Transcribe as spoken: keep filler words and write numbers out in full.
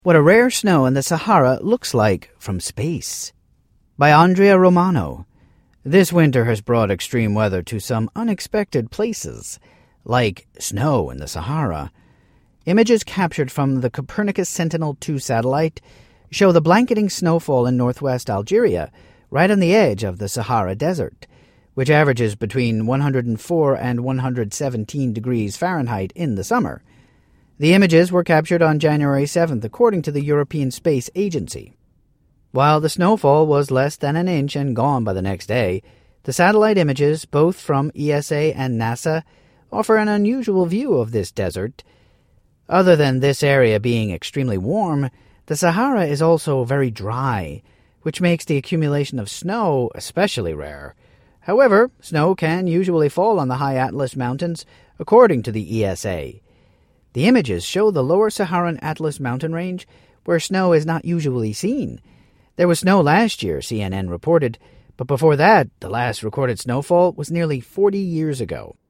What a Rare Snow in the Sahara Looks Like from Space, by Andrea Romano. This winter has brought extreme weather to some unexpected places, like snow in the Sahara. Images captured from the Copernicus Sentinel two satellite show the blanketing snowfall in northwest Algeria, right on the edge of the Sahara Desert, which averages between one hundred four and one hundred seventeen degrees Fahrenheit in the summer. The images were captured on January seventh, according to the European Space Agency. While the snowfall was less than an inch and gone by the next day, the satellite images, both from E S A and NASA, offer an unusual view of this desert. Other than this area being extremely warm, the Sahara is also very dry, which makes the accumulation of snow especially rare. However, snow can usually fall on the high Atlas Mountains, according to the E S A. The images show the lower Saharan Atlas mountain range, where snow is not usually seen. There was snow last year, C N N reported, but before that, the last recorded snowfall was nearly forty years ago.